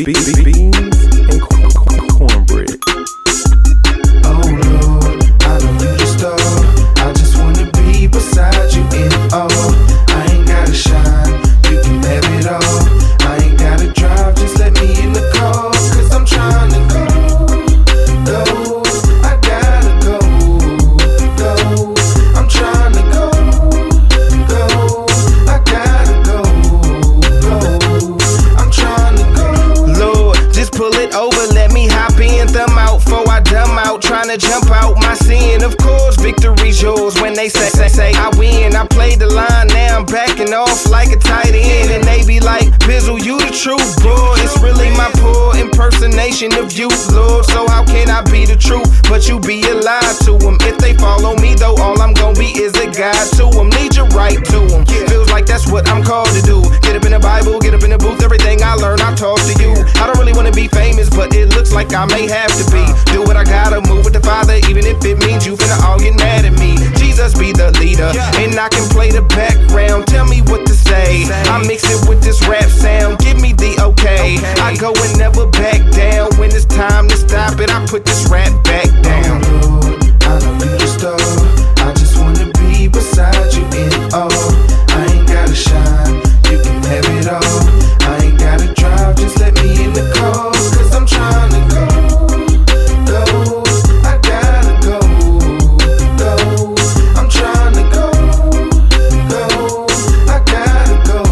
beans and cornbread. Oh Lord, I know you the star. I just wanna be beside you in all. I ain't gotta shine, you can have it all. I ain't gotta drive, just let me in the car. Cause I'm trying to go. I gotta go. I'm trying to go. I gotta go. I'm trying to go. Lord, just pull it over, let me hop in, thumb out, before I dumb out, trying to jump out my sin. Of course, victory's yours when they say I win. I played the line, now I'm backing off like a tight end, and they be like, Bizzle, you the truth, bro. It's really my poor impersonation of you, Lord. So how can I be the truth, but you be a lie to them? If they follow me, though, all I'm gonna be is a guide to them. Lead you right to them. Feels like that's what I'm called to do. Get up in the Bible, get up in the booth, everything I learn, I talk to you. I don't really wanna be famous, but it looks like I may have to be. Do what I gotta, move with the Father, even if it means you finna all get mad at me. Jesus be the leader, and I can play the background. Tell me what to say, I mix it with this rap sound. Give me the okay. I go and never back down. When it's time to stop it, I put this rap back down. Oh Lord, I know you the star. I just wanna be beside you in all. I ain't gotta shine, you can have it all. I ain't gotta drive, just let me in the car. Cause I'm trying to go. I gotta go. I'm trying to go. I gotta go.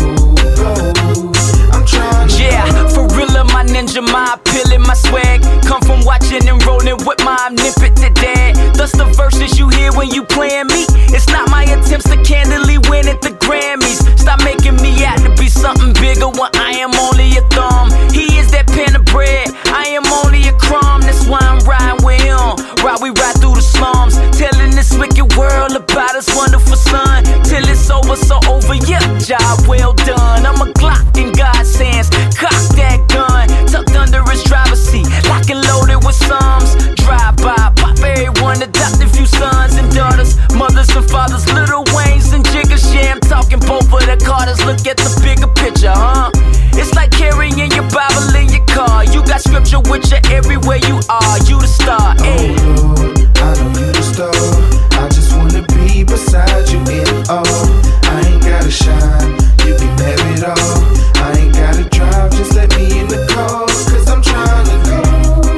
I'm trying to Yeah, for real, my ninja, my appealing, my swag come from watching and rolling with my omnipotent dad. Thus the verses you hear when you playing me. It's not my attempts to candidly win at the Grammys. Stop making me out to be something bigger when I am only a thumb. He is that pan of bread, I am only a crumb. That's why I'm riding with him, while we ride through the slums, telling this wicked world about his wonderful son. Till it's over, so over, yeah, job well done. I'm a Glock in God's hands, cock that gun, tucked under his driver's seat, lock and loaded with sums. Drive by, pop everyone, adopt a few sons and daughters, mothers and fathers, Little Waynes and Jiggers. Yeah, I'm talking both of the Carters. Look at the bigger picture, huh? It's like carrying your Bible in your car. You got scripture with you everywhere you are. You the star, ayy. Oh Lord, I know you the star. I just wanna be beside you in all. I ain't gotta shine, you can have it all. I ain't gotta drive, just let me in the car. Cause I'm trying to go.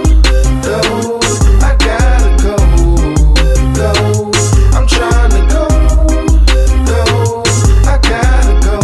I gotta go. I'm trying to go. I gotta go.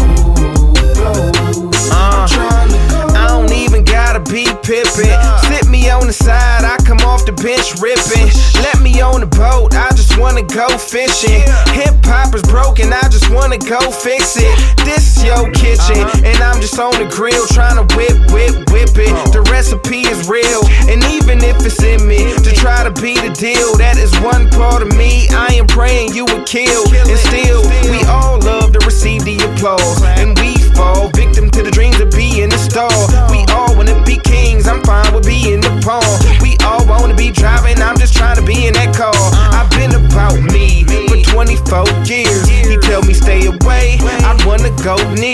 I'm trying to go. I don't even gotta be pippin'. Sit me on the side, I come off the bench ripping. Let me on the boat, I just wanna go fishing. Hip hop is broken, I just wanna go fix it. This is your kitchen, and I'm just on the grill trying to whip it. The recipe is real, and even if it's in me to try to be the deal, that is one part of me. I am praying you would kill, and still we all love to receive the applause, and we fall victim to the dreams of being the star. We all wanna be kings, I'm fine with being the pawn. We all wanna be driving, I'm just trying to be in that car. I've been about me for 24 years. He tell me stay away, I wanna go near.